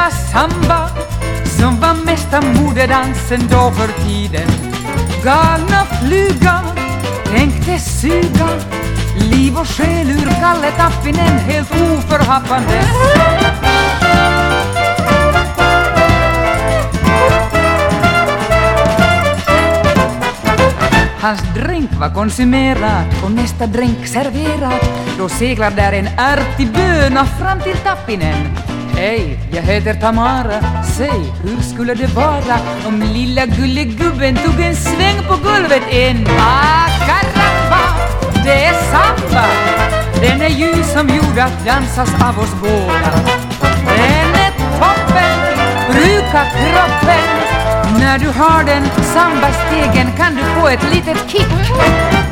denna samba som var mesta modedansen då för tiden. Galna flyga, tänkte suga liv och själ ur Kalle Tappinen helt oförhappande. Hans drink var konsumerad och nästa drink serverad. Då seglar där en ärtig böna fram till Tappinen. Hej, jag heter Tamara. Säg, hur skulle det vara om lilla gullegubben tog en sväng på golvet en? Caramba, det är samba. Den är ju som gjord att dansas av oss båda. Den är toppen, bruka kroppen. När du har den sambastegen kan du få ett litet kick.